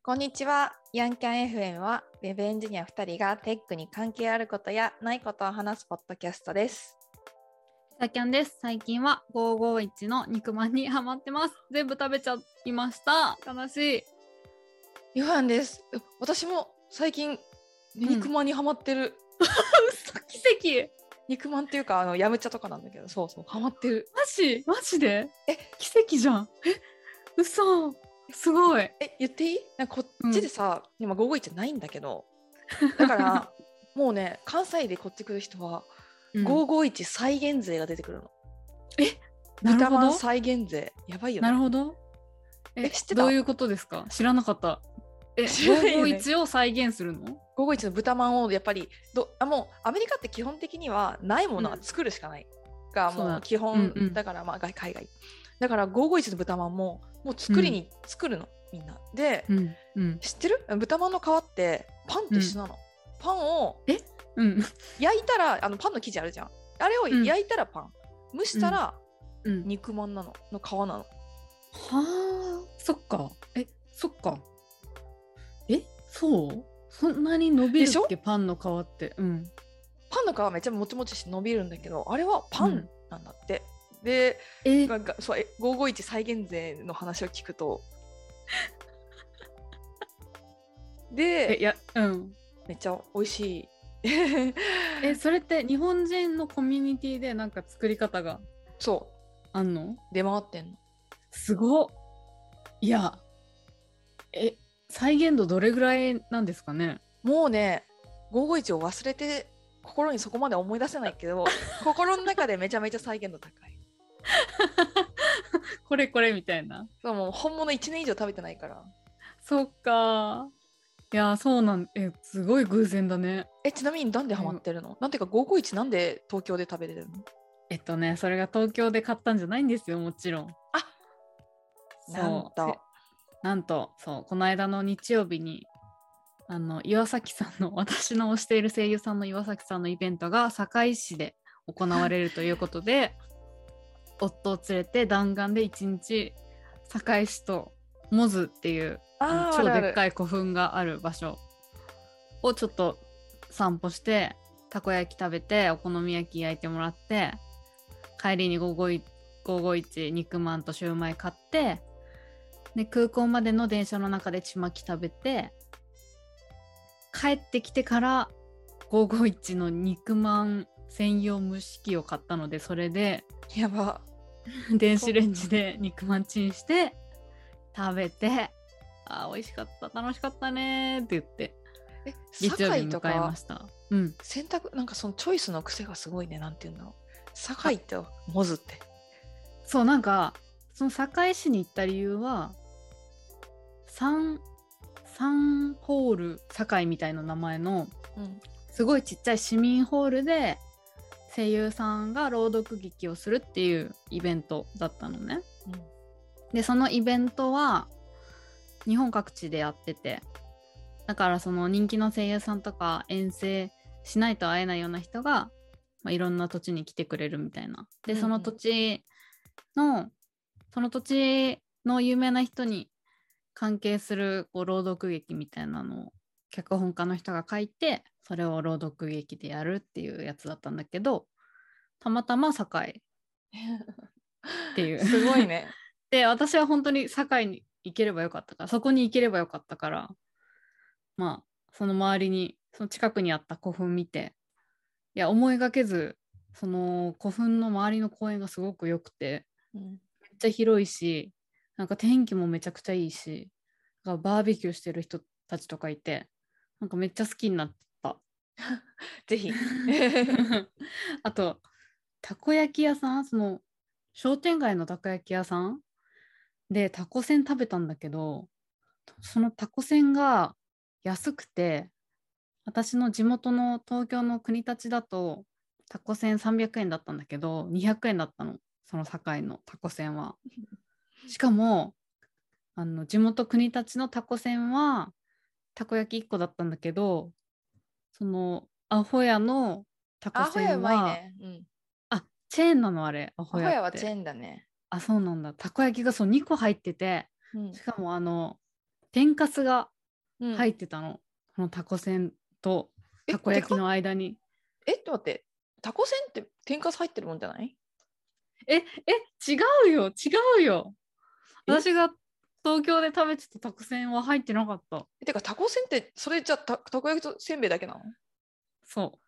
こんにちは。ヤンキャン FM はウェブエンジニア2人がテックに関係あることやないことを話すポッドキャストです。 さきゃんです。最近は551の肉まんにハマってます。全部食べちゃいました。悲しい。 ヨハンです。私も最近肉まんにハマってる。 嘘、奇跡。 肉まんっていうかヤムチャとかなんだけど、そうそうハマってる。 マジで？奇跡じゃん。嘘。すごい。 言っていい？なんかこっちでさ、今551ないんだけど、だからもうね関西でこっち来る人は、551再現税が出てくるの。豚まん再現税やばいよね。 なるほど。 知ってた？ どういうことですか？知らなかった。551を再現するの ？551の豚まんをやっぱりもうアメリカって基本的にはないものは作るしかないが、もう基本だから、海外だから551の豚まんもう作るのみんなで、知ってる？豚まんの皮ってパンと一緒なの。パンを焼いたらパンの生地あるじゃん。あれを焼いたらパン、蒸したら肉まんなの、の皮なの。 はあ、そっか。そっか。そう？そんなに伸びるっけ？パンの皮って。パンの皮めっちゃもちもちして伸びるんだけど、あれはパンなんだって。で、なんかそう551再現税の話を聞くとで、めっちゃ美味しい。 それって日本人のコミュニティでなんか作り方があんの？ 出回ってんの。 すごっ。いや、再現度どれぐらいなんですかね？ もうね551を忘れて心にそこまで思い出せないけど心の中でめちゃめちゃ再現度高い。 これみたいな。 そう、もう本物1年以上食べてないから。 そっか。いや、そうなんすごい偶然だね。 ちなみになんでハマってるの？なんていうか551なんで東京で食べれるの？ それが東京で買ったんじゃないんですよ、もちろん。なんとそう、この間の日曜日に岩崎さんの、私の推している声優さんの岩崎さんのイベントが堺市で行われるということで夫を連れて弾丸で1日堺市とモズっていう超でっかい古墳がある場所をちょっと散歩して、たこ焼き食べて、お好み焼き焼いてもらって、帰りに551肉まんとシューマイ買って、で空港までの電車の中でちまき食べて、帰ってきてから551の肉まん専用蒸し器を買ったので、それでやば電子レンジで肉まんチンして食べて、美味しかった、楽しかったねって言って月曜日に迎えました。 選択なんかそのチョイスの癖がすごいね。なんていうんだろう、堺ってモズって。 そう、なんかその堺市に行った理由はサンホール堺みたいな名前の、すごいちっちゃい市民ホールで声優さんが朗読劇をするっていうイベントだったのね。でそのイベントは日本各地でやってて、だからその人気の声優さんとか遠征しないと会えないような人が、いろんな土地に来てくれるみたいな。でその土地の有名な人に関係する朗読劇みたいなのを脚本家の人が書いて、それを朗読劇でやるっていうやつだったんだけど、たまたま堺っていうすごいね。 で私は本当に堺に行ければよかったから、そこに行ければよかったから、その周りに、その近くにあった古墳見て、いや思いがけずその古墳の周りの公園がすごく良くて、めっちゃ広いし、なんか天気もめちゃくちゃいいし、バーベキューしてる人たちとかいて、なんかめっちゃ好きになったぜひあとたこ焼き屋さん、その商店街のたこ焼き屋さんでたこせん食べたんだけど、そのたこせんが安くて、私の地元の東京の国立だとたこせん300円だったんだけど、200円だったの、その堺のたこせんは。しかも地元国立のたこせんはたこ焼き1個だったんだけど、そのアホ屋のたこせんは、チェーンなのあれ。アホ屋はチェーンだね。 そうなんだ。たこ焼きが2個入ってて、しかも天かすが入ってたの、このタコせんとたこ焼きの間に。 待って、タコせんって天かす入ってるもんじゃない？ 違うよ違うよ。私が東京で食べてたタコせんは入ってなかった。 てかタコせんってそれじゃたこ焼きとせんべいだけなの？ そう。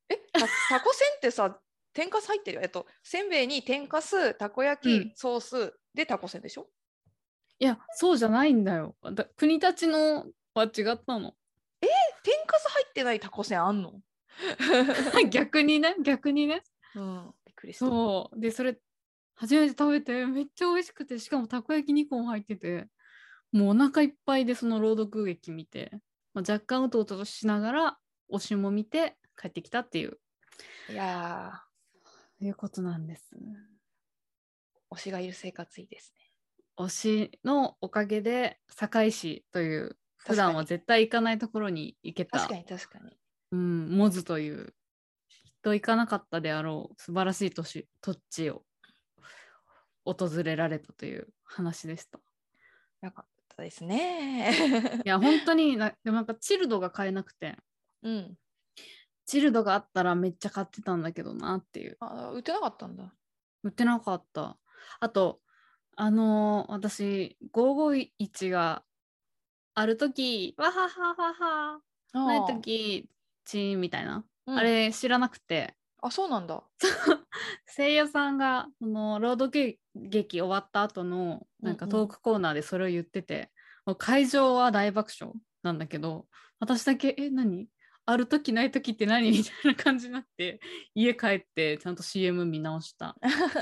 タコせんってさ、天かす入ってるよ。せんべいに天かす、たこ焼き、ソースでタコせんでしょ？ いや、そうじゃないんだよ。国立のは違ったの。 天かす入ってないタコせんあんの？ 逆にね。 びっくりした。 そうで、それ初めて食べてめっちゃ美味しくて、しかもたこ焼き2個も入ってて、もうお腹いっぱいでその朗読劇見て、若干うとうとしながら推しも見て帰ってきたっていう、 いやいうことなんです。 推しがいる生活いいですね。 推しのおかげで堺市という普段は絶対行かないところに行けた。 確かに。 モズというきっと行かなかったであろう素晴らしい土地を訪れられたという話でした。 よかったですね。 いや本当にでもチルドが買えなくて、チルドがあったらめっちゃ買ってたんだけどなっていう。 売ってなかったんだ。 売ってなかった。あと私551がある時わははははない時チーンみたいな、あれ知らなくて。 そうなんだ。 声優さんが朗読劇終わった後のなんかトークコーナーでそれを言ってて、もう会場は大爆笑なんだけど、私だけ何ある時ない時って何みたいな感じになって、家帰ってちゃんと CM 見直した。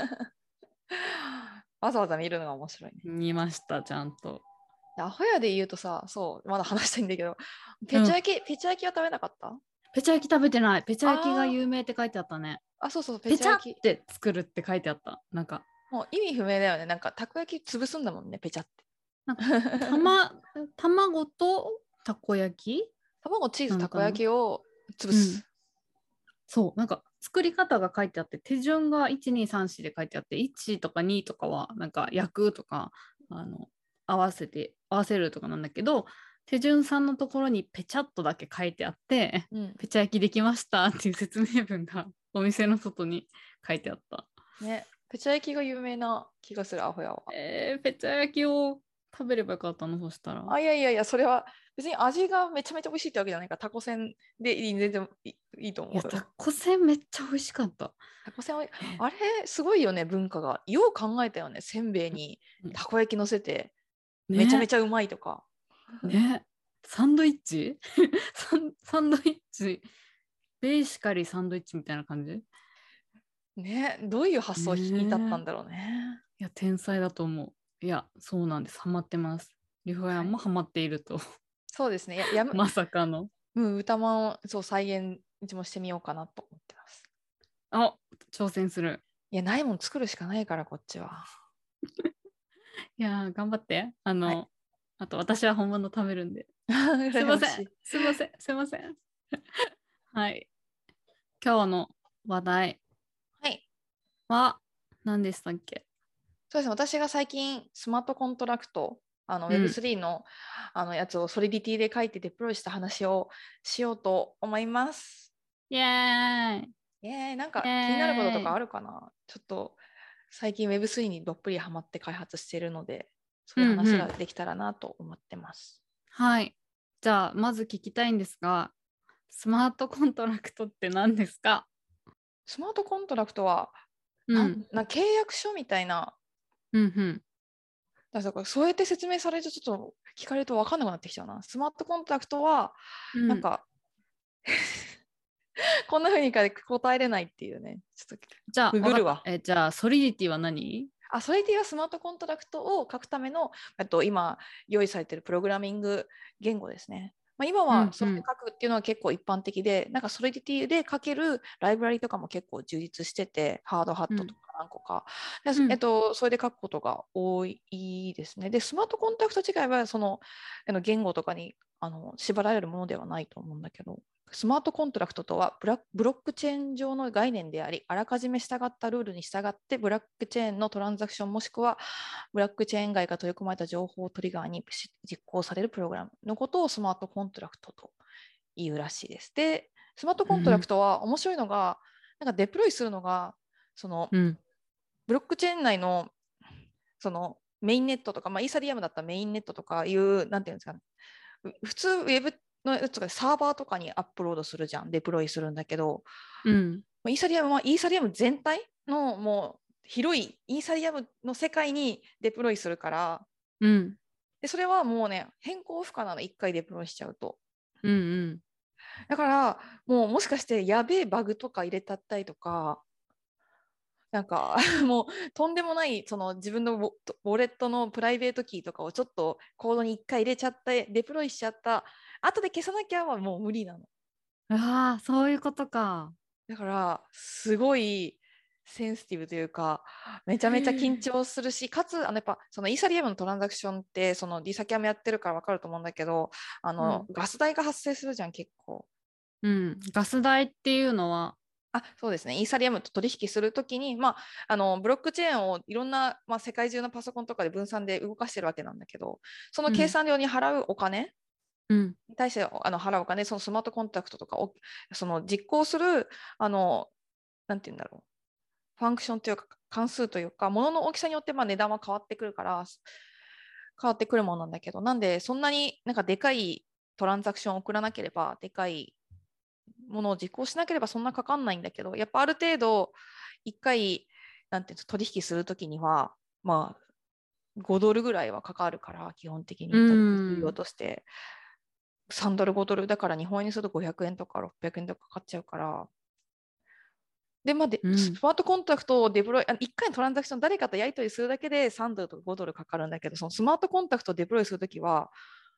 わざわざ見るのが面白いね。 見ましたちゃんと。 アホやで言うとさ、そうまだ話したいんだけど、ペチャ焼きは食べなかった？ ペチャ焼き食べてない。ペチャ焼きが有名って書いてあったね。 そうそう、 ペチャって作るって書いてあった。なんかもう意味不明だよね。なんかたこ焼き潰すんだもんね、ペチャって。 なんか卵とたこ焼き、 卵、チーズ、たこ焼きを潰す。 そうなんか作り方が書いてあって、手順が1234で書いてあって、1とか2とかはなんか焼くとか合わせるとかなんだけど、手順3のところにペチャッとだけ書いてあって、ペチャ焼きできましたっていう説明文がお店の外に書いてあったね。ペチャ焼きが有名な気がする、アホやわ。 ペチャ焼きを食べればよかったの、そしたら。 いや、それは別に味がめちゃめちゃ美味しいってわけじゃないから、タコせんで全然いいと思う。 タコせんめっちゃ美味しかった。 タコせんあれすごいよね、文化が。よう考えたよね、せんべいにたこ焼き乗せて、めちゃめちゃうまいとか。 ね、サンドイッチサンドイッチ、ベーシカリーサンドイッチみたいな感じね。どういう発想に至ったんだろうね。 いや、天才だと思う。いや、そうなんです。ハマってます。リホヤンもハマっていると。 そうですね。 まさかの。 歌まを再現うちもしてみようかなと思ってます。 挑戦する。 いや、ないもん作るしかないから、こっちは。 いや、頑張って。あと私は本物食べるんで。すいません。すいません。はい。今日の話題は何でしたっけ？ そうですね。私が最近スマートコントラクト、Web3 の、やつをソリディティで書いてデプロイした話をしようと思います。 イエーイ。 なんか気になることとかあるかな？ちょっと最近 Web3 にどっぷりハマって開発しているので、そういう話ができたらなと思ってます。 はい。じゃあまず聞きたいんですが、スマートコントラクトって何ですか？ スマートコントラクトは、契約書みたいな。だからそうやって説明されるとちょっと聞かれると分かんなくなってきちゃうな。スマートコントラクトは、なんかこんな風に答えれないっていうね。ちょっとじゃあ、ググるわ。じゃあ、ソリディティは何？ ソリディティはスマートコントラクトを書くための今用意されているプログラミング言語ですね。今はそれで書くっていうのは結構一般的で、なんかソリディティで書けるライブラリとかも結構充実してて、ハードハットとか何個か、それで書くことが多いですね。で、スマートコントラクト自体はその言語とかに縛られるものではないと思うんだけど、 スマートコントラクトとはブロックチェーン上の概念であり、あらかじめ従ったルールに従ってブロックチェーンのトランザクションもしくはブロックチェーン外が取り込まれた情報をトリガーに実行されるプログラムのことをスマートコントラクトというらしいです。で、スマートコントラクトは面白いのが、なんかデプロイするのが、その、ブロックチェーン内のそのメインネットとか、イーサリアムだったらメインネットとかいう、なんていうんですかね、普通ウェブのやつがサーバーとかにアップロードするじゃん、デプロイするんだけど、イーサリアムはイーサリアム全体のもう広いイーサリアムの世界にデプロイするから、でそれはもうね、変更不可なの、1回デプロイしちゃうと。だからもしかしてやべえバグとか入れたったりとか、なんかもうとんでもないその自分のウォレットのプライベートキーとかをちょっとコードに1回入れちゃってデプロイしちゃった後で消さなきゃはもう無理なの。 ああ、そういうことか。 だからすごいセンシティブというか、めちゃめちゃ緊張するし、かつやっぱそのイーサリアムのトランザクションってそのディサキャムやってるから分かると思うんだけど、ガス代が発生するじゃん、結構。 ガス代っていうのは、 そうですね。イーサリアムと取引するときに、ブロックチェーンをいろんな、世界中のパソコンとかで分散で動かしてるわけなんだけど、その計算量に払うお金に対して払うお金、そのスマートコントラクトとかをその実行する、なんていうんだろう、ファンクションというか、関数というか、物の大きさによって値段は変わってくるから、変わってくるものなんだけど、なんで、そんなになんかでかいトランザクションを送らなければ、でかいものを実行しなければそんなかかんないんだけど、やっぱある程度1回なんていうの取引するときには5ドルぐらいはかかるから、基本的に手数料として3ドル5ドルだから、日本円にすると500円とか600円とかかかっちゃうから。で、スマートコントラクトをデプロイ、1回のトランザクション誰かとやり取りするだけで3ドルとか5ドルかかるんだけど、そのスマートコントラクトをデプロイするときは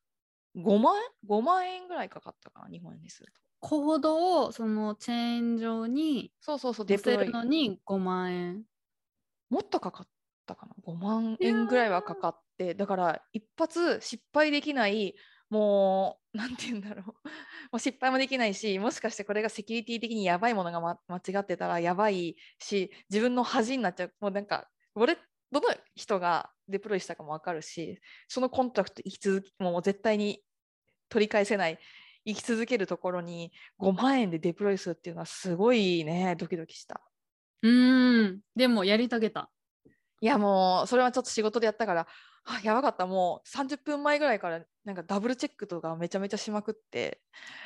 5万円ぐらいかかったかな、日本円にすると。 コードをそのチェーン上に載せるのに5万円。 もっとかかったかな、5万円ぐらいはかかって、だから一発失敗できない、もうなんて言うんだろうもう失敗もできないし、もしかしてこれがセキュリティ的にやばいものが、間違ってたらやばいし、自分の恥になっちゃう。もうなんかどの人がデプロイしたかも分かるし、そのコントラクト生き続き、もう絶対に取り返せない、生き続けるところに5万円でデプロイするっていうのはすごいね、ドキドキした。 でもやり遂げた。 いや、もうそれはちょっと仕事でやったから、やばかった。もう30分前ぐらいからなんかダブルチェックとかめちゃめちゃしまくって、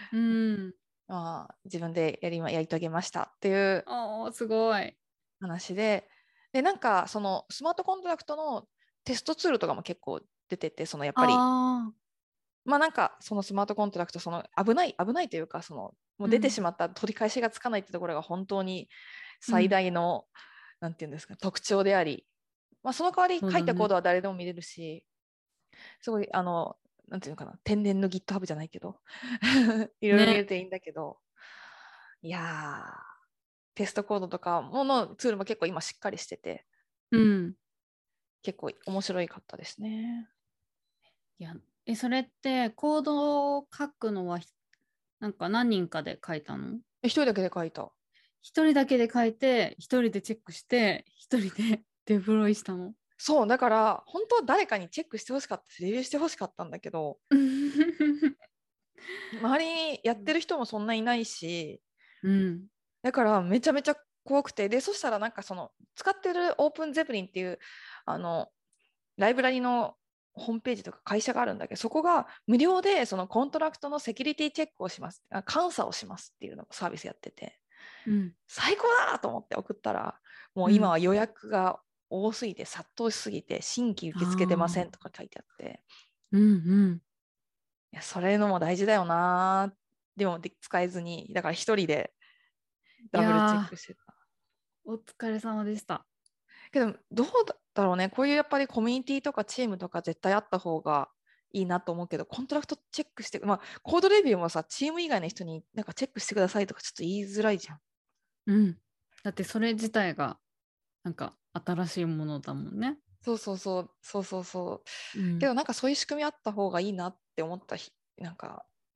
自分でやり遂げましたっていうすごい話で、なんかそのスマートコントラクトのテストツールとかも結構出てて、そのやっぱりなんかそのスマートコントラクト、その危ないというか、そのもう出てしまった取り返しがつかないってところが本当に最大の、なんていうんですか、特徴であり、その代わり書いたコードは誰でも見れるし、すごいなんていうのかな、天然の GitHub じゃないけどいろいろ見れていいんだけど、いやテストコードとかのツールも結構今しっかりしてて、結構面白かったですね。 いや、それってコードを書くのはなんか何人かで書いたの？ 一人だけで書いた。 一人だけで書いて、一人でチェックして、一人でデプロイしたの？ そう、だから本当は誰かにチェックしてほしかったし、レビューしてほしかったんだけど周りにやってる人もそんないないし、だからめちゃめちゃ怖くて、でそしたらなんかその使ってるオープンゼプリンっていうライブラリのホームページとか会社があるんだけど、そこが無料でそのコントラクトのセキュリティチェックをします、監査をしますっていうのをサービスやってて、最高だと思って送ったら、もう今は予約が多すぎて殺到しすぎて新規受け付けてませんとか書いてあって、いやそれのも大事だよな。でも使えずに、だから一人でダブルチェックしてた。 お疲れ様でした。 けどどうだろうね、こういうやっぱりコミュニティとかチームとか絶対あった方がいいなと思うけど、コントラクトチェックして、コードレビューもさ、チーム以外の人になんかチェックしてくださいとかちょっと言いづらいじゃん。 だってそれ自体がなんか新しいものだもんね。 そう、けどなんかそういう仕組みあった方がいいなって思ったなんか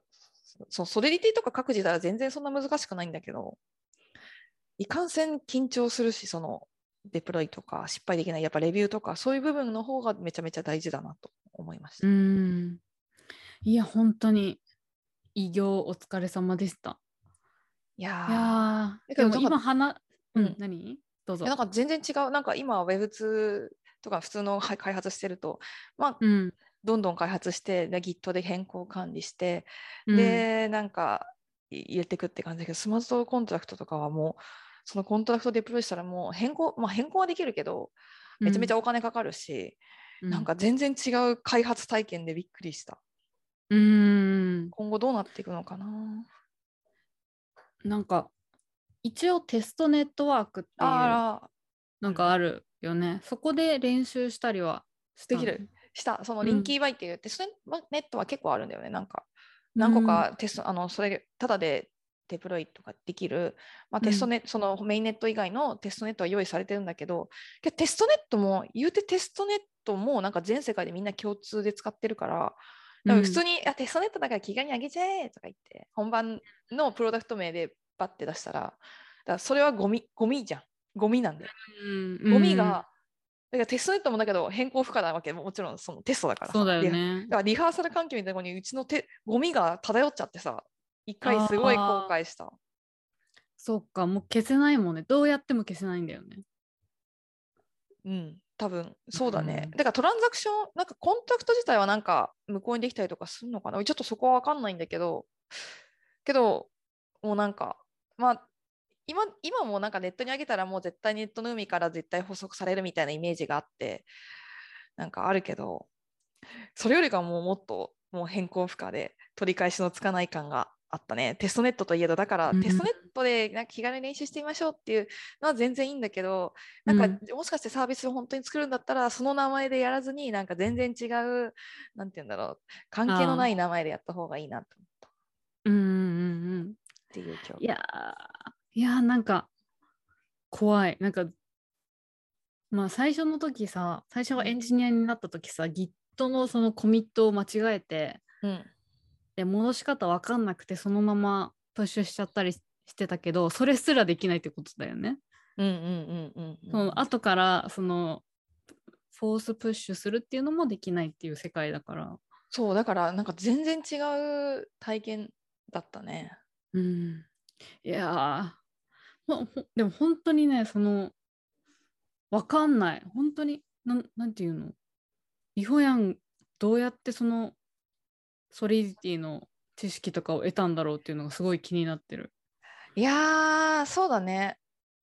ソリディティとか書く自体は全然そんな難しくないんだけど、いかんせん緊張するし、そのデプロイとか失敗できない、やっぱレビューとかそういう部分の方がめちゃめちゃ大事だなと思いました。 いや、本当に偉業お疲れ様でした。 いやー、でも今何どうぞ。 なんか全然違う。なんか今 Web2 とか普通の開発してると、まあ、どんどん開発して、Git で変更管理して、で、なんか入れていくって感じだけど、スマートコントラクトとかはもう、そのコントラクトデプロイしたらもう変更はできるけど、めちゃめちゃお金かかるし、なんか全然違う開発体験でびっくりした。今後どうなっていくのかな。 なんか一応テストネットワークっていうなんかあるよね。そこで練習したりはできる。そのリンキーバイっていうテストネットは結構あるんだよね。なんか何個かテスト、それただでデプロイとかできる、テストネット、そのメインネット以外のテストネットは用意されてるんだけど、テストネットも言うてテストネットもなんか全世界でみんな共通で使ってるから、普通に、テストネットだから気軽に上げちゃえとか言って、本番のプロダクト名でバッて出したら、それはゴミじゃん。ゴミなんで。ゴミが、だからテストネットもだけど変更不可なわけ。もちろんそのテストだからさ。 そうだよね。 だからリハーサル環境みたいなところにうちのゴミが漂っちゃってさ、一回すごい後悔した。 そっか、もう消せないもんね。どうやっても消せないんだよね。 多分そうだね。だからトランザクション、なんかコンタクト自体はなんか向こうにできたりとかするのかな。ちょっとそこは分かんないんだけど、もうなんか、今もなんかネットに上げたらもう絶対ネットの海から絶対補足されるみたいなイメージがあって、なんかあるけど、それよりかもっともう変更不可で取り返しのつかない感があったね。テストネットといえど、だからテストネットでなんか気軽に練習してみましょうっていうのは全然いいんだけど、なんかもしかしてサービスを本当に作るんだったら、その名前でやらずに、なんか全然違う、なんて言うんだろう、関係のない名前でやった方がいいなと思った。っていう今日。 いやなんか怖い。なんか最初の時さ、最初はエンジニアになった時さ、Git のそのコミットを間違えて、で戻し方わかんなくてそのままプッシュしちゃったりしてたけど、それすらできないってことだよね。その後からそのフォースプッシュするっていうのもできないっていう世界だから。 そうだからなんか全然違う体験だったね。 いやでも本当にね、そのわかんない。本当になんていうの、リホヤンどうやってそのソリディティの知識とかを得たんだろうっていうのがすごい気になってる。 いやー、そうだね。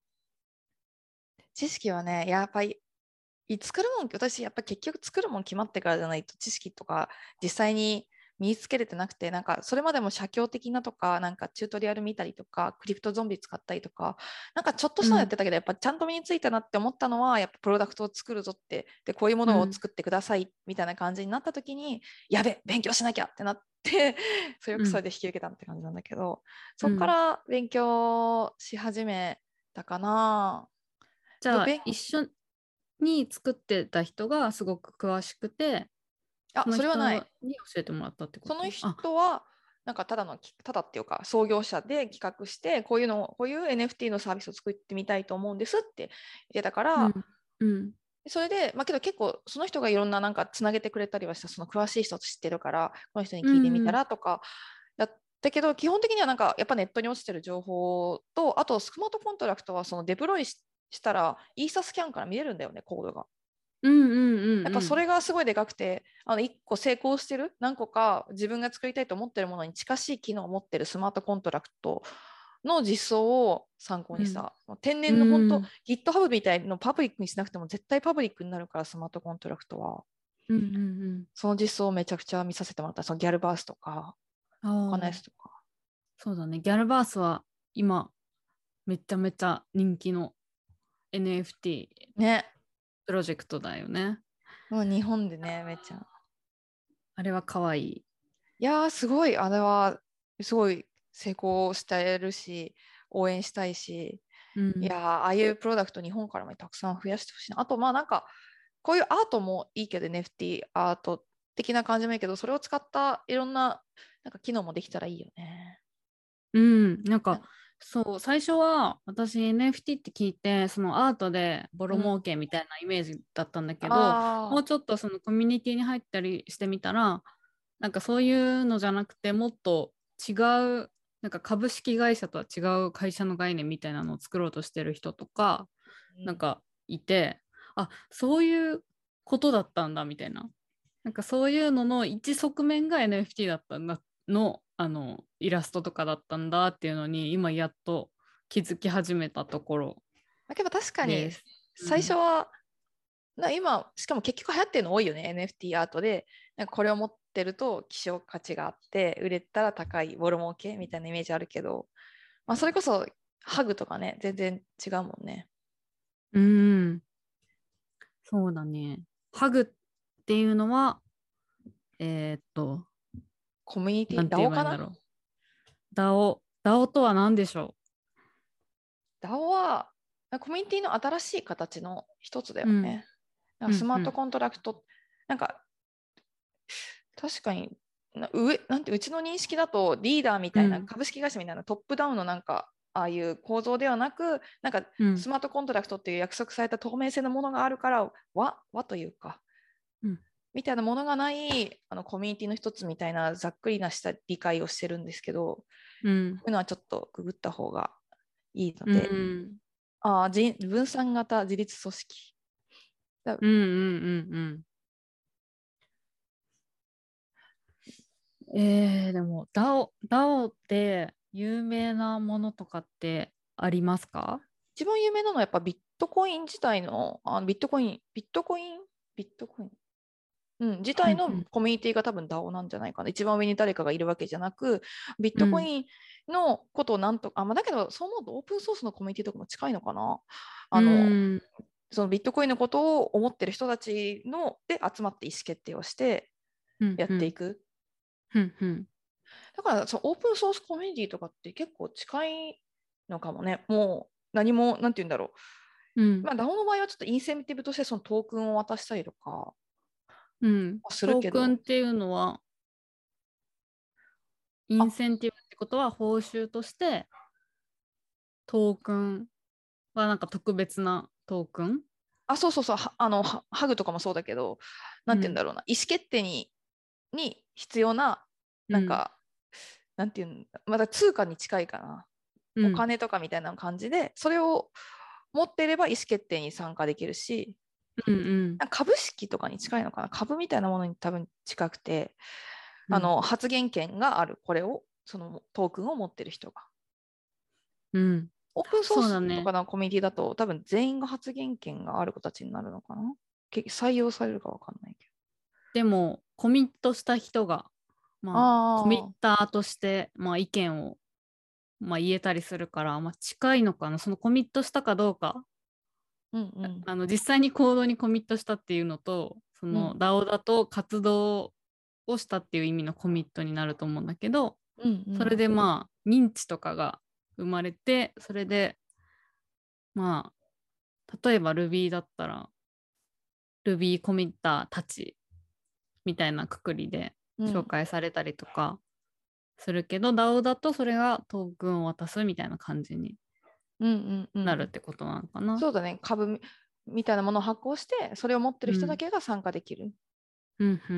知識はね、やっぱり、私、やっぱ結局作るもん決まってからじゃないと知識とか実際に身につけれてなくて、なんかそれまでも写経的なとか、なんかチュートリアル見たりとか、クリプトゾンビ使ったりとか、なんかちょっとしたのやってたけど、やっぱちゃんと身についたなって思ったのは、やっぱプロダクトを作るぞって、で、こういうものを作ってくださいみたいな感じになった時に、やべ、勉強しなきゃってなって、それで引き受けたって感じなんだけど、そこから勉強し始めたかな。 じゃあ一緒に作ってた人がすごく詳しくて、 それはない。 に教えてもらったってこと？ その人はなんかただっていうか創業者で企画してこういう NFT のサービスを作ってみたいと思うんですって言ってたから、それで、けど結構その人がいろんななんかつなげてくれたりはした、その詳しい人知ってるからこの人に聞いてみたらとか、だけど基本的にはなんかやっぱネットに落ちてる情報と、あとスマートコントラクトはそのデプロイしたらイーサスキャンから見れるんだよね、コードが。やっぱそれがすごいでかくて、1個成功してる何個か自分が作りたいと思ってるものに近しい機能を持ってるスマートコントラクトの実装を参考にした、天然の本当 GitHub みたいのパブリックにしなくても絶対パブリックになるから、スマートコントラクトは、その実装をめちゃくちゃ見させてもらった。そのギャルバースとか他のやつとか。 そうだね、ギャルバースは今めちゃめちゃ人気の NFT ねプロジェクトだよね。 もう日本でね、めっちゃあれは可愛い。 いやー、すごい、あれはすごい成功してるし応援したいし、いやー、ああいうプロダクト日本からもたくさん増やしてほしいな。あとなんかこういうアートもいいけど NFT アート的な感じもいいけど、それを使ったいろんななんか機能もできたらいいよね。 なんかそう最初は私 NFT って聞いてそのアートでボロ儲けみたいなイメージだったんだけど、もうちょっとそのコミュニティに入ったりしてみたらなんかそういうのじゃなくてもっと違うなんか株式会社とは違う会社の概念みたいなのを作ろうとしてる人とかなんかいて、あ、そういうことだったんだみたいな。なんかそういうのの一側面が NFT だったんだの、イラストとかだったんだっていうのに今やっと気づき始めたところだけど確かにです。 最初は、今しかも結局流行ってるの多いよね NFT アートでなんかこれを持ってると希少価値があって売れたら高いボロ儲けみたいなイメージあるけど、まあ、それこそハグとかね全然違うもんね。 うん、そうだね。ハグっていうのは、えーっと、 コミュニティ、 なんて言え DAO かな？ ばいいんだろう。ダオとは何でしょ DAO はコミュニティの新しい形の一つだよう。うん、 ね。なんうん、 かスマートうん、 コントラクト、なんか確かになんてうちの認識だとリーダーみたいなうん、 株式会社みたいなトップダウンのなんかああいう構造ではなくなんかうん、 スマートコントラクトっていう約束された透明性のものがあるから和というかうん、 みたいなものがないコミュニティの一つみたいなざっくりなした理解をしてるんですけど、こうん、 ういうのはちょっとググった方がいいのうで、 ん、 分散型自立組織だ。 うん、うん、うん。でも、ダオって有名なものとかってありますか？ 一番有名なのはやっぱビットコイン自体の、ビットコイン、自体のうんうん。 コミュニティが多分 DAO なんじゃないかな。一番上に誰かがいるわけじゃなく、ビッうん。 トコインのことをなんとか、だけど、そう思うとオープンソースのコミュニティとかも近いのかな。 うあの、 ん。 そのビットコインのことを思ってる人たちので集まって意思決定をしてやっうんうん。 ていく。 うんうん。 だからそのオープンソースコミュニティとかって結構近いのかもね。もう何も、なんて言うんだろう。 うん。 DAO の場合はちょっとインセンティブとしてそのトークンを渡したりとかうん。 するトーけど、 クンっていうのは、インセンティブってことは報酬としてトークンはなんか特別なトークン。 そうそうそう、ハグとかもそうだけど、なんて言うんうん。 だろうな、意思決定に必要な、 うん。 なんか、なんていうんだ、まだ通貨に近いかな。おうん。 金とかみたいな感じで、それを持っていれば意思決定に参加できるし、 うんうん。 なんか株式とかに近いのかな、株みたいなものに多分近くて、 うん。 発言権がある、これを、そのトークンを持ってる人が。 うん。 オープンソースとそうだね。 かのコミュニティだと、多分全員が発言権がある形になるのかな。採用されるかわかんないけでも、コミットした人が、 ど。 まあ、コミッああ、 ターとして、まあ、意見を、まあ、言えたりするから、まあ、近いのかな。そのコミットしたかどうかうんうん実際に行動にコミットしたっていうのと、そのうん DAO だと活動をしたっていう意味のコミットになると思うんだけど、 うんうん。 それでまあ認知とかが生まれて、それでまあ例えば Ruby だったら Ruby コミッターたちみたいなくくりで紹介されたりとかするけど、DAO だとそれがトークンを渡すみたいな感じにうんうんうん。 なるってことなのかな。 そうだね。株みたいなものを発行して、それを持ってる人だうん。 けが参加できる。 うんうん。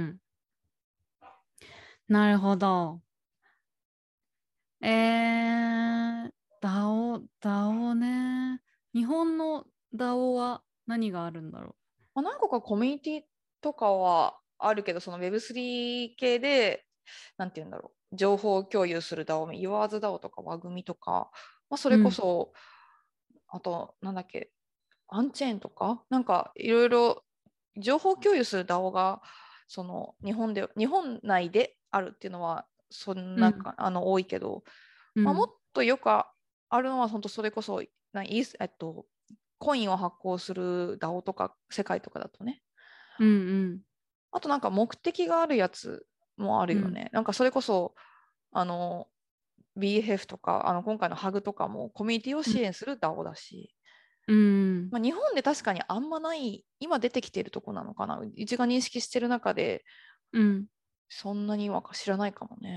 なるほど。えー、ダオね。日本のダオは何があるんだろ何個かコミュニティとかはあるけど、その Web3 系で、なんて言うんだろう。情報共有する DAO、YoursDAO とか輪組みとか、それう。うん。 こそ、あと、なんだっけ、アンチェーンとか、なんかいろいろ情報共有する DAO が、その日本内であるっていうのは、そんうん。 なか、多いけど、もっうん。 とよくあるのは、本当それこそ、コインを発行する DAO とか、世界とかだとね。 うん。 あとなんか目的があるやつもあるうん。 よね。なんかそれこそ、あの、BFF とか、今回のハグとかもコミュニティを支援する DAO だし、 うん。 日本で確かにあんまない、今出てきているとこなのかな。うちが認識してる中で、 うん。 そんなには知らないかもね。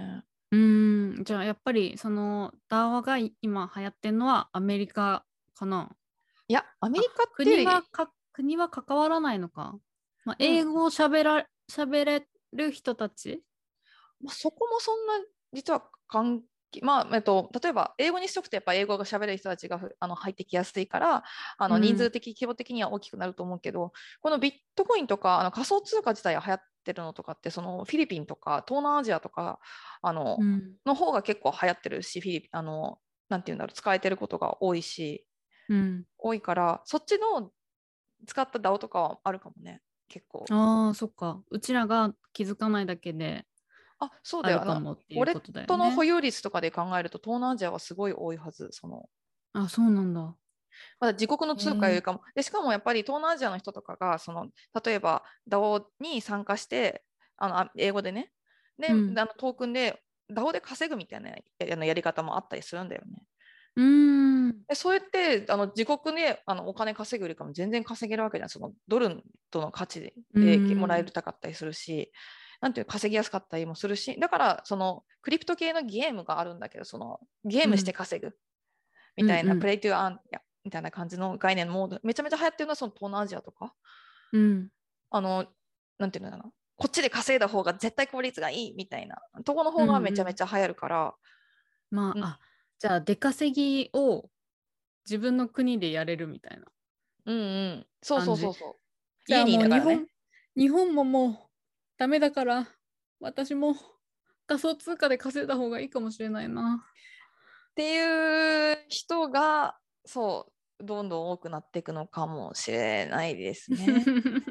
じゃあやっぱりその DAO が今流行ってるのはアメリカかな。 いや、アメリカってより、 国は関わらないのか。まあ、 うん、 英語を喋れる人たち。 まあ、そこもそんな実は関係、まあ例えば英語にしとくとやっぱ英語が喋れる人たちが入ってきやすいから人数的規模的には大きくなると思うけど、このビットコインとか仮想通貨自体が流行ってるのとかってそのフィリピンとか東南アジアとかの方が結構流行ってるし、フィリピンなんていうんだろう、使えてることが多いし、多いからそっちの使った DAO とかはあるかもね、結構。 ああ、そっか。うちらが気づかないだけであ、そうだよ。 あるかもってウォレッいうことだよトの保ね。 有率とかで考えると、東南アジアはすごい多いはず。 あ、そうなんだ。 まだ自国のへえ。 通貨よりかも。で、しかもやっぱり東南アジアの人とかが、例えば DAO に参加して、英語でね、で、トークンで DAO で稼ぐみたいなやり方もあったりするんだよね。 うーん。 でそうやって自国でお金稼ぐよりかも全然稼げるわけじゃん。そのドルとの価値でもらえる高かったりするし、なんていう稼ぎやすかったりもするし、だからそのクリプト系のゲームがあるんだけど、そのゲームして稼ぐみたいな、プレイトゥーアンみたいな感じの概念もめちゃめちゃ流行ってるのはその東南アジアとか、なんていうのかな、こっちで稼いだ方が絶対効率がいいみたいなとこの方がめちゃめちゃ流行るから、 まあ、じゃあ出稼ぎを自分の国でやれるみたいなそう感じ。 そうそうそう。 じゃあ家にいもうながらね。 日本ももうダメだから、私も仮想通貨で稼いだ方がいいかもしれないな。 っていう人が、そう、どんどん多くなっていくのかもしれないですね。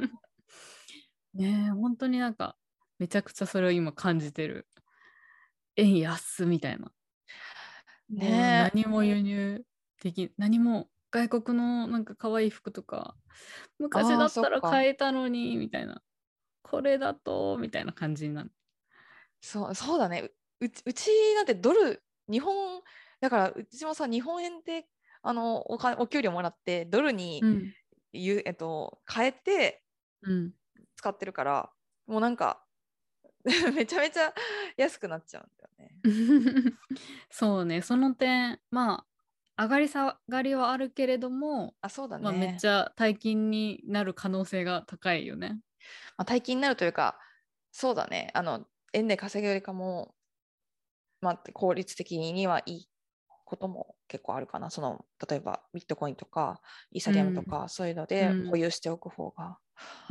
ねえ、本当になんか、めちゃくちゃそれを今感じてる。円安みたいな。もうね何も輸入何も外国のなんか可愛い服とか、昔ああ、 だったらそっか。 買えたのに、みたいな。これだと、みたいな感じになる。 そうだね。うちなんてドル、日本、だからうちもさ、日本円でお給料もらって、ドルにうん。 変えてうん。 使ってるから、もうなんかめちゃめちゃ安くなっちゃうんだよね。 そうね、その点、まあ、上がり下がりはあるけれども、 あ、そうだまあ、めっね。 ちゃ大金になる可能性が高いよね。 まあ、大金になるというか、そうだね。円で稼ぐよりかも、まあ、効率的にはいいことも結構あるかな。例えばビットコインとか、イーサリアムとうん。 か、そういうのうで保ん。 有しておく方が。 うん。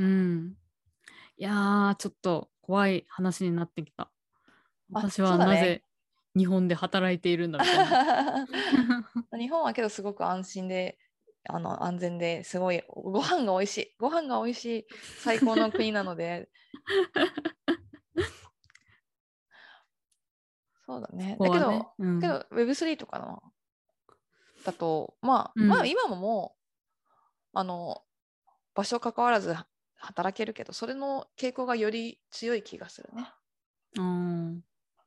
いやー、ちょっと怖い話になってきた。 あ、 私そうだね。 はなぜ日本で働いているんだみたいな。 日本はけどすごく安心で、安全ですごい、ご飯が美味しい。ご飯が美味しい最高の国なので、そうだそね。 こはね。うん。 Web3 とかのだと、まあうん。 今ももう、場所関わらず働けるけど、それの傾向がより強い気がするね。 うん。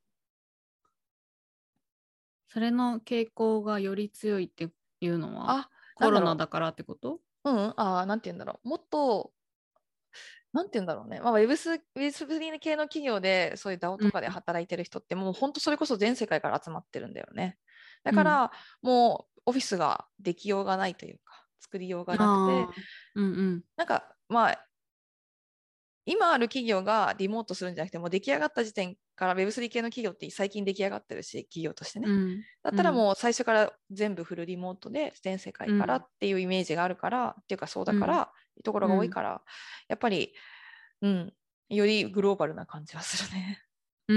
それの傾向がより強いっていうのはあ、なコんだろロナだからってこと？ なんて言うんだろう。もっと、なんて言うんだろうね。まあ、Web3 系の企業で、そういう DAO うん。 とかで働いてる人って、もう本当それこそ全世界から集まってるんだよね。だうん。 から、もうオフィスができようがないというか、作りようがなくて、 ああ。うんうん。 なんか、まあ、今ある企業がリモートするんじゃなくて、もう出来上がった時点から Web3 系の企業って最近出来上がってるし、企業としてね。 うん。 だったらうん。 もう最初から全部フルリモートで全世界からうん。 っていうイメージがあるから、っていうかそうだうん。 から、ところが多いから、やっぱり、うん、よりグローバルな感じはするね。 うん。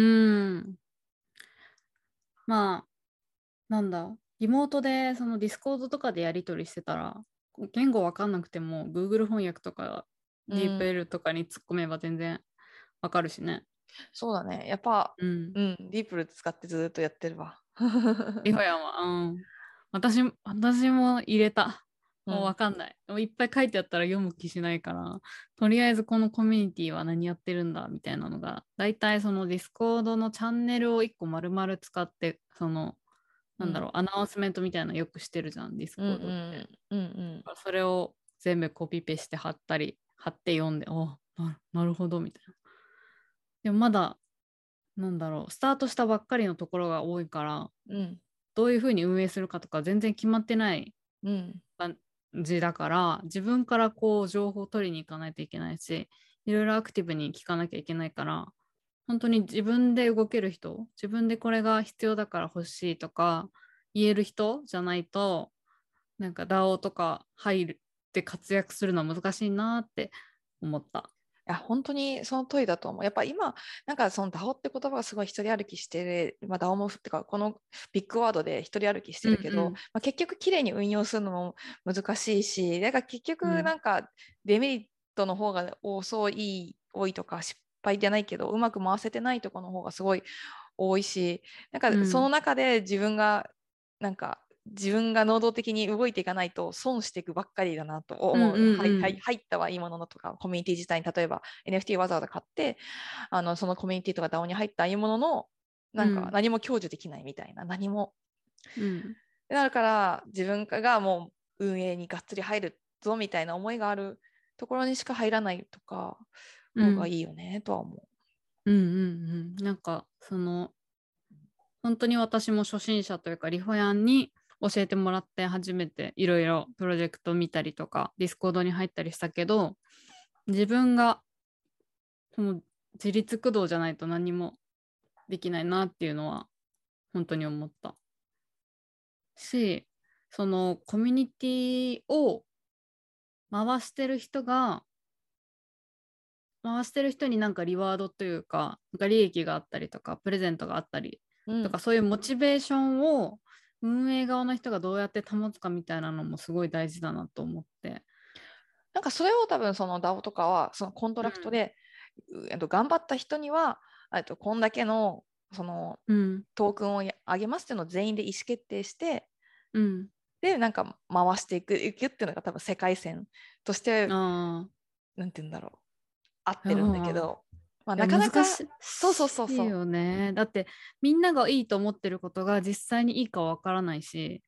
まあ、なんだ。リモートでそのディスコードとかでやり取りしてたら、言語わかんなくても Google 翻訳とかうん、 DeepL とかに突っ込めば全然わかるしね。 そうだね。やっぱ、 うん。 うん、ディープル使ってずっとやってるわ。 リホヤは、うん。私も入れた。もうわうん、 かんない。もういっぱい書いてあったら読む気しないから、とりあえずこのコミュニティは何やってるんだみたいなのが、だいたいそのディスコードのチャンネルを1個丸々使って、 うん、 アナウンスメントみたいなのよくしてるじゃん、ディスうん、うコードって。 ん、うん、うん。 それを全部コピペして貼って読んで、なるほど、みたいな。でもまだ、 なんだろう、スタートしたばっかりのところが多いから、 うん、 どういうふうに運営するかとか全然決まってないうん、 感じだから、自分からこう情報を取りに行かないといけないし、いろいろアクティブに聞かなきゃいけないから、本当に自分で動ける人、自分でこれが必要だから欲しいとか言える人じゃないと、なんか DAO とか入るって活躍するのは難しいなって思った。 いや本当にその通りだと思う。やっぱ今、なんかその DAO って言葉がすごい一人歩きしてる、まあ、DAO もってか、このビッグワードで一人歩きしてるけど、まあ、結局きれいに運用するのも難しいし、だから結局なんかデメリットの方が多いとか、失敗じゃないけど、うまく回せてないところの方がすごい多いし、なんかその中で自分が能動的に動いていかないと損していくばっかりだなと思う。入ったはいいもののとか、コミュニティ自体に例えば NFT わざわざ買って、そのコミュニティとか DAO に入ったいいものの、なんか何も享受できないみたいな、何も。だから自分がもう運営にがっつり入るぞみたいな思いがあるところにしか入らないとか、方がいいよねとは思う。なんかその本当に私も初心者というかリホヤンに教えてもらって初めていろいろプロジェクト見たりとかディスコードに入ったりしたけど、自分がその自立駆動じゃないと何もできないなっていうのは本当に思ったし、そのコミュニティを回してる人が回してる人になんかリワードというか、なんか利益があったりとかプレゼントがあったりとか、そういうモチベーションを運営側の人がどうやって保つかみたいなのもすごい大事だなと思って。 なんかそれを多分その DAO とかはそのコントラクトで、頑張った人にはこんだけのそのトークンをあげますっていうのを全員で意思決定して、でなんか回していくっていうのが多分世界線としてなんて言うんだろう、合ってるんだけど、まあ、なかなかそういいよね。だってみんながいいと思ってることが実際にいいかわからないし、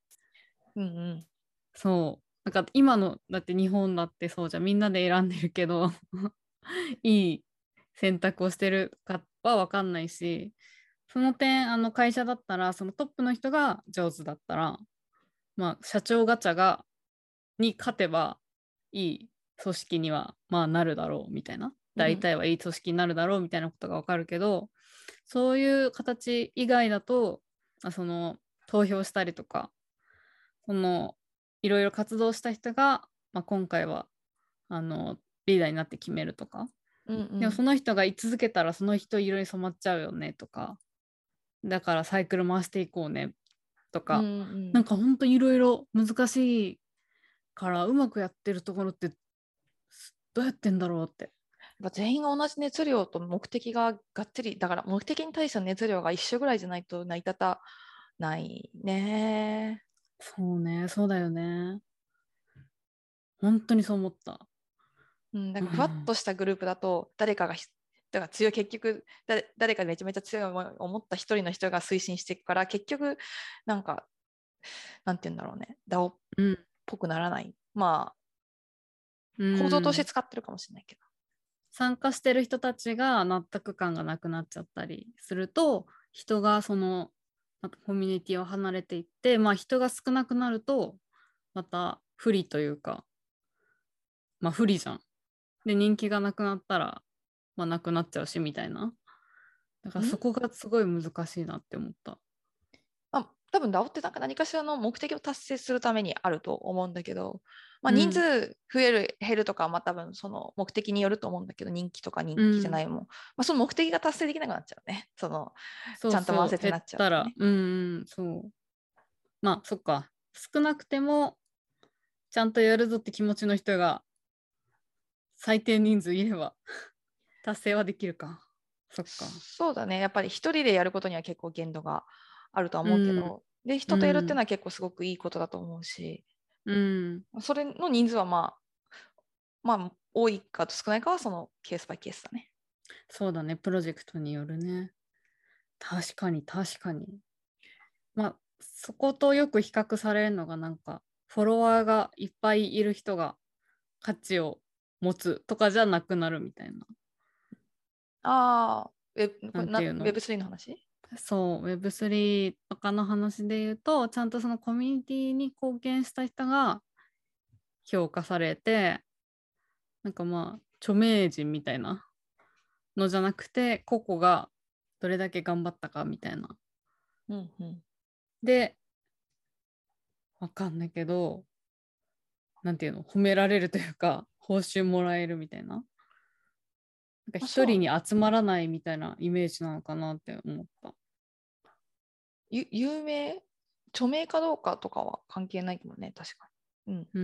そうなんか今のだって日本だってそうじゃん、みんなで選んでるけどいい選択をしてるかはわかんないし、その点会社だったらそのトップの人が上手だったら、まあ社長ガチャに勝てばいい組織にはまあなるだろうみたいな、大体はいい組織になるだろうみたいなことがわかるけど、そういう形以外だとその投票したりとか、そのいろいろ活動した人が、まあ、今回はリーダーになって決めるとか、でもその人が居続けたらその人色に染まっちゃうよねとか、だからサイクル回していこうねとか、なんか本当にいろいろ難しいからうまくやってるところってどうやってんだろうって。 全員が同じ熱量と目的ががっつりだから、目的に対しての熱量が一緒ぐらいじゃないと成り立たないね。 そうね、そうだよね。本当にそう思った。 なんかふわっとしたグループだと誰かがだから強い、結局誰かめちゃめちゃ強い思った一人の人が推進していくから、結局なんかなんて言うんだろうね、DAO っぽくならない。まあ構造として使ってるかもしれないけど、 参加してる人たちが納得感がなくなっちゃったりすると、人がそのコミュニティを離れていって、まあ人が少なくなるとまた不利というか、まあ不利じゃん。で人気がなくなったらまあなくなっちゃうしみたいな。だからそこがすごい難しいなって思った。 まあ、多分 DAO ってなんか何かしらの目的を達成するためにあると思うんだけど、まあ、人数増える、減るとかはまあ多分その目的によると思うんだけど、人気とか人気じゃないもん、まあ、その目的が達成できなくなっちゃうね。ちゃんと回せてなっちゃう、ね、 減ったら、そう。まあそっか、少なくてもちゃんとやるぞって気持ちの人が最低人数いれば達成はできるか。そっか。 そうだね。やっぱり一人でやることには結構限度があるとは思うけど、で、人とやるっていうのは結構すごくいいことだと思うし、それの人数はまあ、多いかと少ないかはそのケースバイケースだね。 そうだね。プロジェクトによるね。確かに、確かに。まあ、そことよく比較されるのがなんか、フォロワーがいっぱいいる人が価値を持つとかじゃなくなるみたいな。 ああ、 なんていうの、 Web3 の話？ そう Web3 とかの話で言うと、ちゃんとそのコミュニティに貢献した人が評価されて、なんかまあ著名人みたいなのじゃなくて、個々がどれだけ頑張ったかみたいな。 うんうん。 で、わかんないけど、なんていうの、褒められるというか、報酬もらえるみたいな。なんか一人に集まらないみたいなイメージなのかなって思った。 有名、著名かどうかとかは関係ないけどね、確かに。 うん。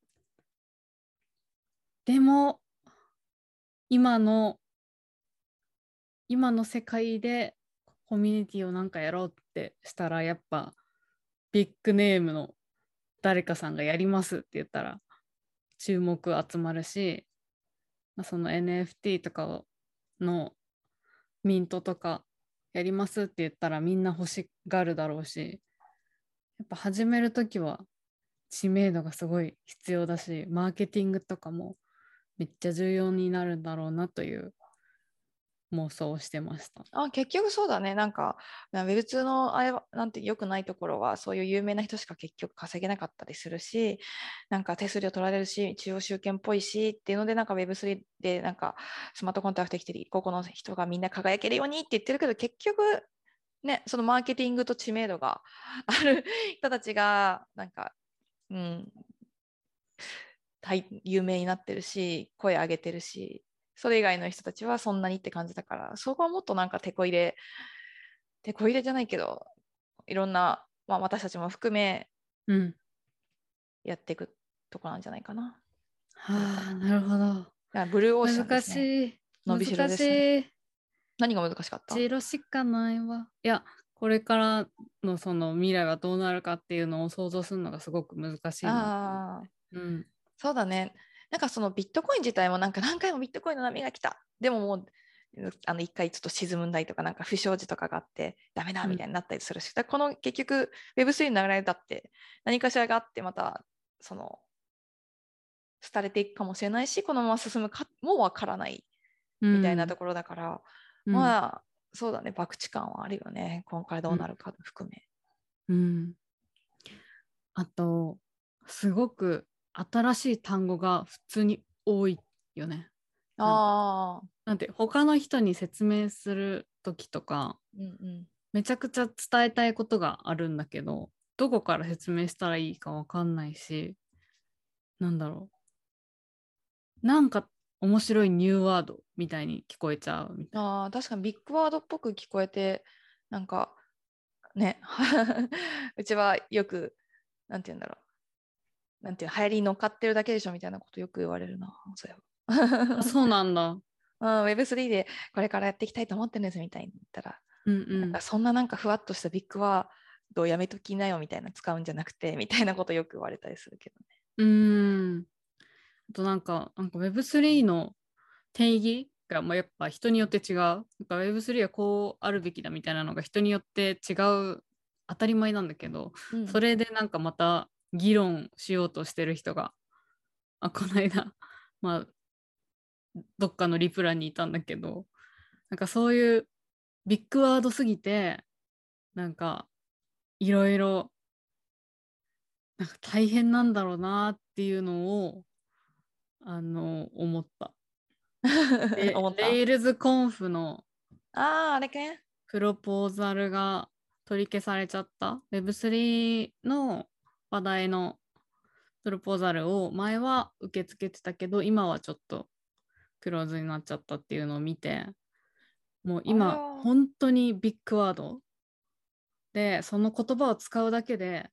でも、今の、今の世界でコミュニティをなんかやろうってしたら、やっぱビッグネームの誰かさんがやりますって言ったら注目集まるし、その NFT とかのミントとかやりますって言ったらみんな欲しがるだろうし、やっぱ始めるときは知名度がすごい必要だし、マーケティングとかもめっちゃ重要になるんだろうなという妄想をしてました。 結局そうだね。なんか、ウェブ2のあれは、なんて良くないところは、そういう有名な人しか結局稼げなかったりするし、なんか手数料取られるし、中央集権っぽいしっていうので、なんか Web3 でなんかスマートコントラクトできてる、ここの人がみんな輝けるようにって言ってるけど、結局、ね、そのマーケティングと知名度がある人たちが、なんか、うん、有名になってるし、声上げてるし、それ以外の人たちはそんなにって感じだから、そこはもっとなんか手こ入れじゃないけど、いろんな、まあ、私たちも含めうん。 やっていくとこなんじゃないかな。 はあ、なるほど。 ブルーオーシャンで難すね。 しい。 伸びしろ難しですね。 い。 何が難しかった？ 白しかないわ。いや、これからのその未来がどうなるかっていうのを想像するのがすごく難しいなって思って。 ああ、 うん。 そうだね。なんかそのビットコイン自体もなんか何回もビットコインの波が来た。でももう、一回ちょっと沈むんだりとか、なんか不祥事とかがあって、ダメだみたいになったりするし、だからこの結局 Web3 の流れだって、何かしらがあって、また、その、廃れていくかもしれないし、このまま進むかもわからないみたいなところだから、 うん、 まあ、そうだね、博打感はあるよね。今回どうなるか含め。 うん。あと、すごく新しい単語が普通に多いよね。なんか、 ああ、 なんて他の人に説明する時とか、 うんうん。 めちゃくちゃ伝えたいことがあるんだけど、どこから説明したらいいかわかんないし、なんだろう。なんか面白いニューワードみたいに聞こえちゃうみたいああ、確かにビッグワードっぽく聞こえて、なんかね、うちはよく、なんて言うんだろう。なんていう流行りに乗っかってるだけでしょみたいなことよく言われるな、そういえな。あ、そうなんだ。 ば。うん、Web3 でこれからやっていきたいと思ってるんですみたいに言ったら、 うんうん。 なんかそんななんかふわっとしたビッグワードをやめときなよみたいな使うんじゃなくてみたいなことよく言われたりするけどね。 うーん。あとなんか Web3 の定義が、まあ、やっぱ人によって違う。なんか Web3 はこうあるべきだみたいなのが人によって違う、当たり前なんだけど、 うん。 それでなんかまた議論しようとしてる人が、この間、まどっかのリプランにいたんだけど、なんかそういうビッグワードすぎて、なんかいろいろなんか大変なんだろうなっていうのを、思った。で、 思った。 レイルズコンフのああ、あれかね。 プロポーザルが取り消されちゃった Web3 の話題のプロポーザルを前は受け付けてたけど今はちょっとクローズになっちゃったっていうのを見て、もう今あれは、 本当にビッグワードでその言葉を使うだけで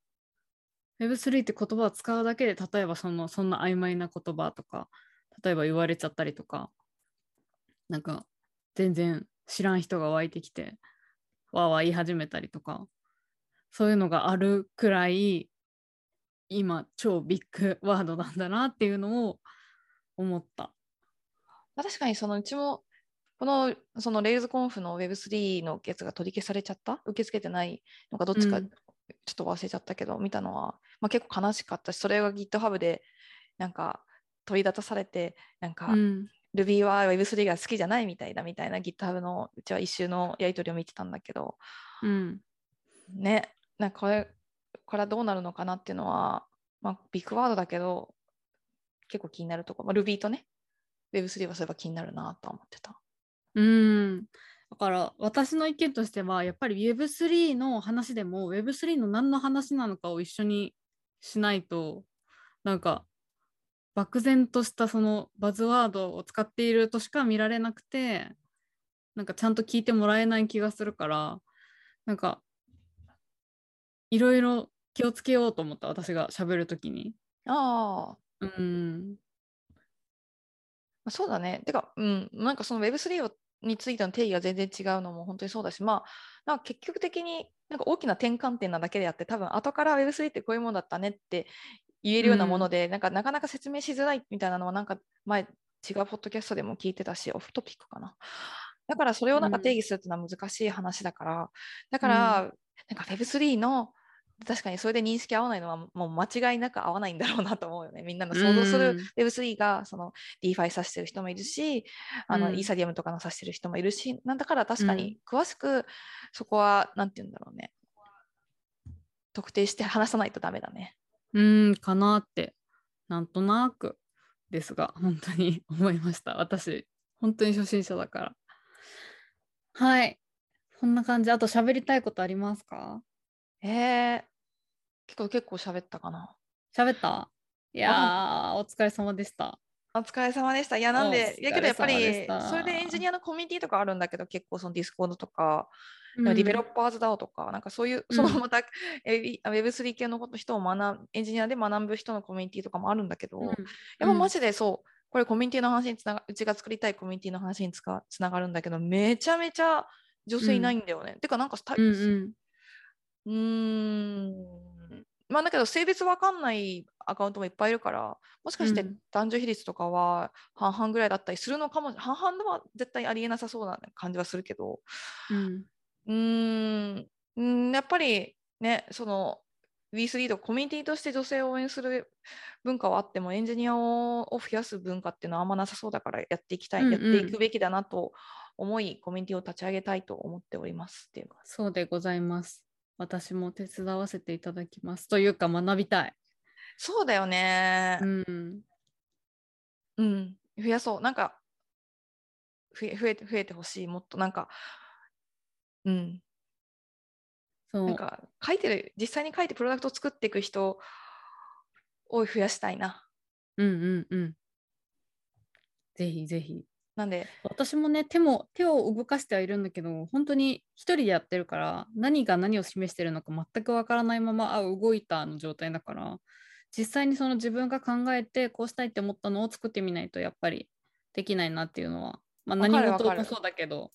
Web3 って言葉を使うだけで例えばそんな曖昧な言葉とか例えば言われちゃったりとか、なんか全然知らん人が湧いてきてわーわー言い始めたりとか、そういうのがあるくらい今超ビッグワードなんだなっていうのを思った。 確かにそのうちも、そのレイルズコンフの Web3 のやつが取り消されちゃった、受け付けてないのかどっちかちょうんっと忘れちゃったけど、見たのは、まあ、結構悲しかったし、それが GitHub でなんか取り立たされて、なんかうん Ruby は Web3 が好きじゃないみたいな GitHub のうちは一周のやり取りを見てたんだけど、ね、なんかこれはどうなるのかなっていうのは、まあ、ビッグワードだけど結構気になるところ、まあ、Ruby とね Web3 はそういえば気になるなと思ってた。 だから私の意見としてはやっぱり Web3 の話でも Web3 の何の話なのかを一緒にしないとなんか漠然としたそのバズワードを使っているとしか見られなくて、なんかちゃんと聞いてもらえない気がするから、なんかいろいろ気をつけようと思った、私が喋るときに。 そうだね。てか、なんかその Web3 についての定義が全然違うのも本当にそうだし、まあ、なんか結局的になんか大きな転換点なだけであって、多分後から Web3 ってこういうものだったねって言えるようなもので、なんかなかなか説明しづらいみたいなのは、なんか前違うポッドキャストでも聞いてたし、オフトピックかな。だからそれをなんか定義するっていうのは難しい話だから、だから、なんか Web3 の確かにそれで認識合わないのはもう間違いなく合わないんだろうなと思うよね。みんなの想像する Web3 がその DeFi 指してる人もいるし、イーサリアムとかの指してる人もいるし、なんだから確かに詳しくそこはなんて言うんだろうね。特定して話さないとダメだね。 かなってなんとなくですが本当に思いました。私本当に初心者だから。はい、こんな感じ。あと喋りたいことありますか？ 結構喋ったかな。 喋った？いやー、お疲れ様でした。 お疲れ様でした。いや、なんで、やけどやっぱり、それでエンジニアのコミュニティとかあるんだけど、結構そのディスコードとか、ディベロッパーズ DAO とか、なんかそういう、そのまた、Web3 系の人をエンジニアで学ぶ人のコミュニティとかもあるんだけど、やっぱマジでそう、これコミュニティの話にうちが作りたいコミュニティの話につながるんだけど、めちゃめちゃ女性いないんだよね。てか、なんかまあだけど性別わかんないアカウントもいっぱいいるから、もしかして男女比率とかは半々ぐらいだったりするのかも、半々では絶対ありえなさそうな感じはするけど、やっぱりね、その W3 とコミュニティとして女性を応援する文化はあっても、エンジニアを増やす文化っていうのはあんまなさそうだからやっていくべきだなと思い、コミュニティを立ち上げたいと思っておりますっていうか。 そうでございます。私も手伝わせていただきます。というか学びたい。 そうだよね。増やそう。なんか増えてほしい。もっとなんか、なんか実際に書いてプロダクトを作っていく人を増やしたいな。 ぜひぜひ。 なんで私もね手を動かしてはいるんだけど、本当に一人でやってるから何が何を示してるのか全くわからないまま動いたの状態だから、実際にその自分が考えてこうしたいって思ったのを作ってみないとやっぱりできないなっていうのは、何事もそうだけど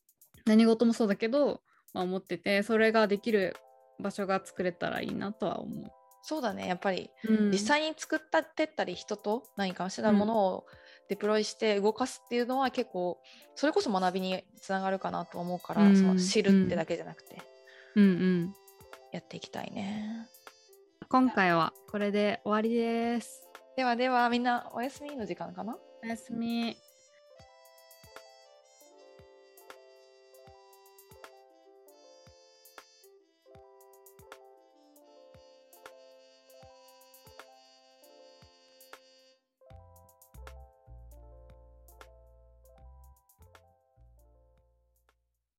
思ってて、それができる場所が作れたらいいなとは思う。 そうだね、やっぱり、実際に作ってったり人と何かしらものをデプロイして動かすっていうのは結構それこそ学びにつながるかなと思うから、その知るってだけじゃなくて、やっていきたいね。 今回はこれで終わりです。 ではではみんなおやすみの時間かな。 おやすみ。